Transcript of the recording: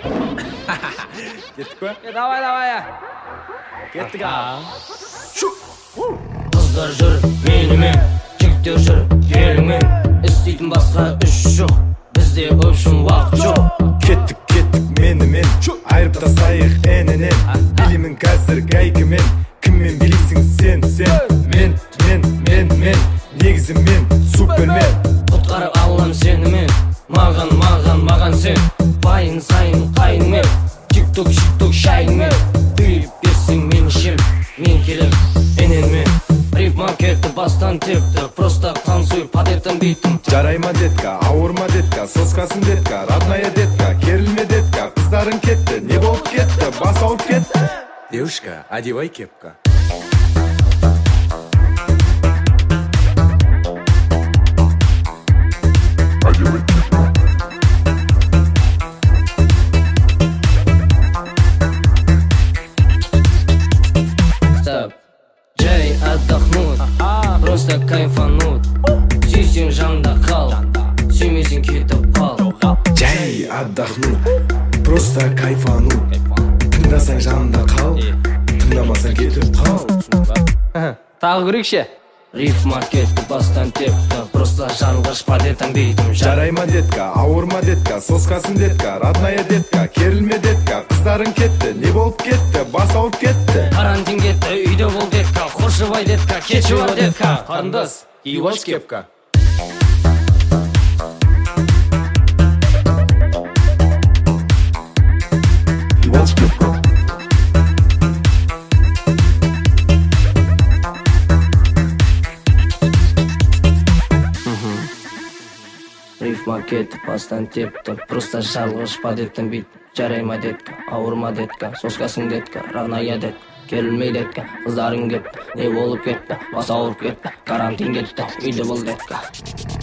Kettik mi? Давай. Kettik abi. Kızlar jür menime, jigitler jür gelime. İsteydim basqa iş yok, bizde öpüşün vaqt yok. Kettik men ayırıp tasayıq enenen. Bilimin қазір qaykimen, kimmen bileysin sen. Men negizim men Superman. Qutqarib alam seni men, mağan sen. Bayın sayın qayın men, TikTok şayın men. Büyüyüp bersin men işim, men kelib enen men. Rip marketті бастан тепті, просто танцуй под этим битім. Жарайма детка, ауырма детка, соскасын детка, родная детка, керілме детка, қыздарың кетті, не болып кетті, бас ауып кетті. Девушка, одевай кепка. Жай отдохнуть, просто кайфануть. Сүйсең жанда қал, сүймесең кетіп қал. Жай отдохнуть, просто кайфануть. Тыңдасаң жанында қал, тыңдамасаң кетіп қал. Тағы көрейікші. Риф маркетті бастан тепті, просто жарылғыш под этим битім. Жарайма детка, ауырма детка, соскасын детка, родная детка, керілме детка, қыздарың кетті, не болып кетті, бас ауып кетті. Карантин кетті, үйде бол детка, қошыбай детка, кечі бар детка. Қарындас, Иваш кепка. Риф маркетті бастан тепті, просто жарылғыш под этим бит. Жарайма детка, ауырма детка, соскасын детка, родная детка, керілмей детка, қыздарың кетті, не болып кетті, бас ауырып кетті, карантин кетті, үйде бол детка.